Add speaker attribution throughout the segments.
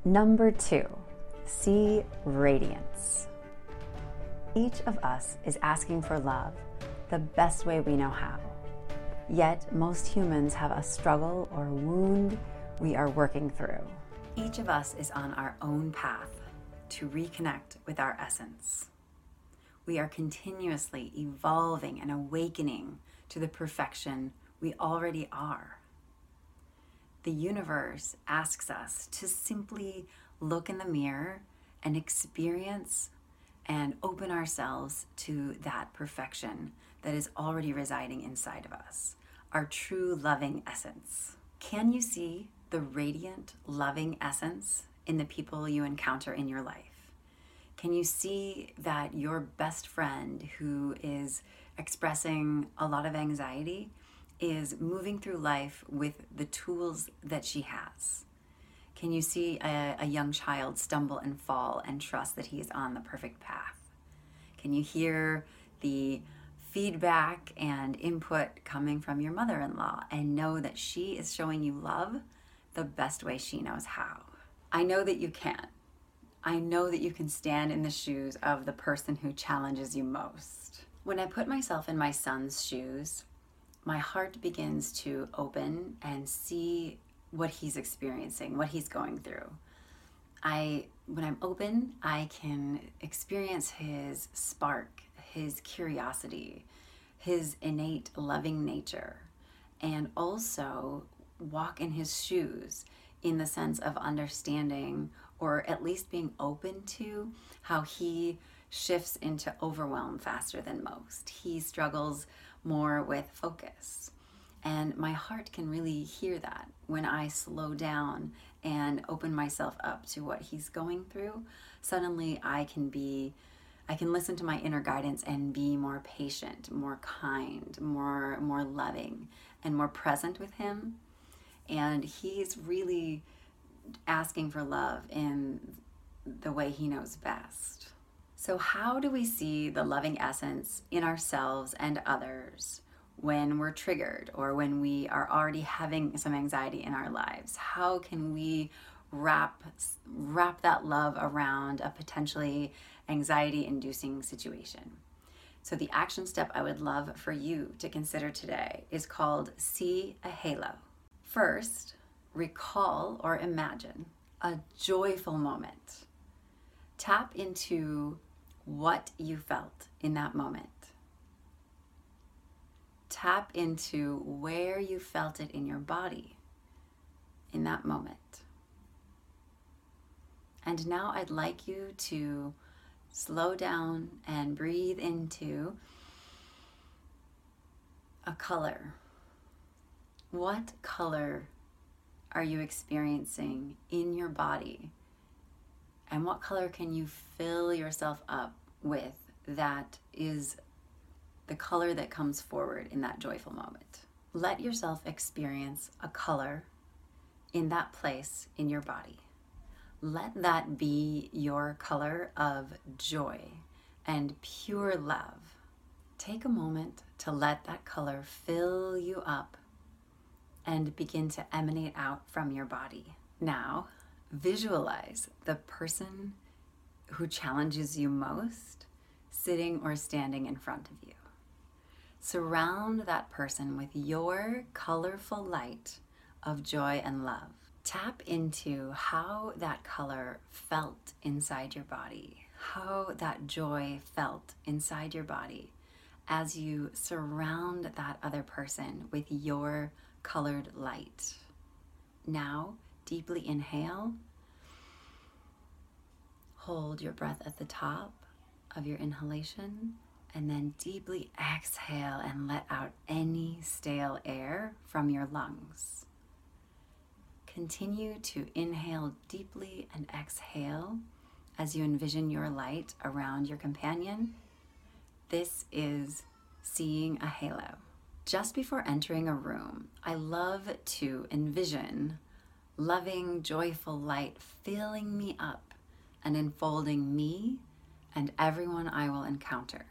Speaker 1: Number 2, see radiance. Each of us is asking for love the best way we know how. Yet most humans have a struggle or wound we are working through. Each of us is on our own path to reconnect with our essence. We are continuously evolving and awakening to the perfection we already are. The universe asks us to simply look in the mirror and experience and open ourselves to that perfection that is already residing inside of us, our true loving essence. Can you see the radiant, loving essence in the people you encounter in your life? Can you see that your best friend who is expressing a lot of anxiety is moving through life with the tools that she has? Can you see a young child stumble and fall and trust that he is on the perfect path? Can you hear the feedback and input coming from your mother-in-law and know that she is showing you love the best way she knows how? I know that you can. I know that you can stand in the shoes of the person who challenges you most. When I put myself in my son's shoes, my heart begins to open and see what he's experiencing, what he's going through. When I'm open, I can experience his spark, his curiosity, his innate loving nature, and also walk in his shoes in the sense of understanding, or at least being open to, how he shifts into overwhelm faster than most. He struggles more with focus. And my heart can really hear that when I slow down and open myself up to what he's going through. Suddenly I can listen to my inner guidance and be more patient, more kind, more loving, and more present with him. And he's really asking for love in the way he knows best. So how do we see the loving essence in ourselves and others when we're triggered or when we are already having some anxiety in our lives? How can we wrap that love around a potentially anxiety-inducing situation? So the action step I would love for you to consider today is called See a Halo. First, recall or imagine a joyful moment. Tap into what you felt in that moment. Tap into where you felt it in your body in that moment. And now I'd like you to slow down and breathe into a color. What color are you experiencing in your body? And what color can you fill yourself up with that is the color that comes forward in that joyful moment? Let yourself experience a color in that place in your body. Let that be your color of joy and pure love. Take a moment to let that color fill you up and begin to emanate out from your body. Now, visualize the person who challenges you most sitting or standing in front of you. Surround that person with your colorful light of joy and love. Tap into how that color felt inside your body, how that joy felt inside your body as you surround that other person with your colored light. Now, deeply inhale. Hold your breath at the top of your inhalation, and then deeply exhale and let out any stale air from your lungs. Continue to inhale deeply and exhale as you envision your light around your companion. This is seeing a halo. Just before entering a room, I love to envision loving, joyful light filling me up and enfolding me and everyone I will encounter.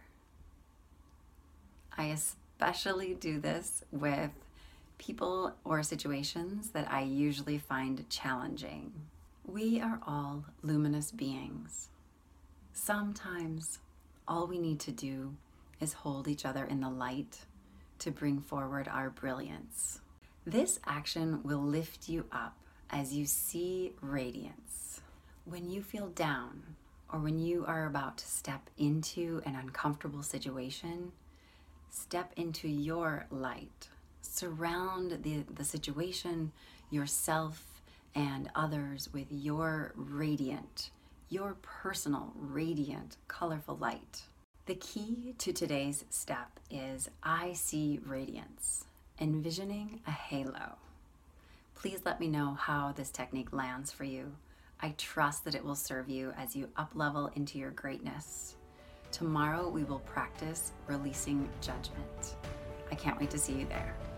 Speaker 1: I especially do this with people or situations that I usually find challenging. We are all luminous beings. Sometimes all we need to do is hold each other in the light to bring forward our brilliance. This action will lift you up as you see radiance. When you feel down or when you are about to step into an uncomfortable situation, step into your light. Surround the situation, yourself, and others with your radiant, your personal, radiant, colorful light. The key to today's step is I see radiance, envisioning a halo. Please let me know how this technique lands for you. I trust that it will serve you as you up-level into your greatness. Tomorrow we will practice releasing judgment. I can't wait to see you there.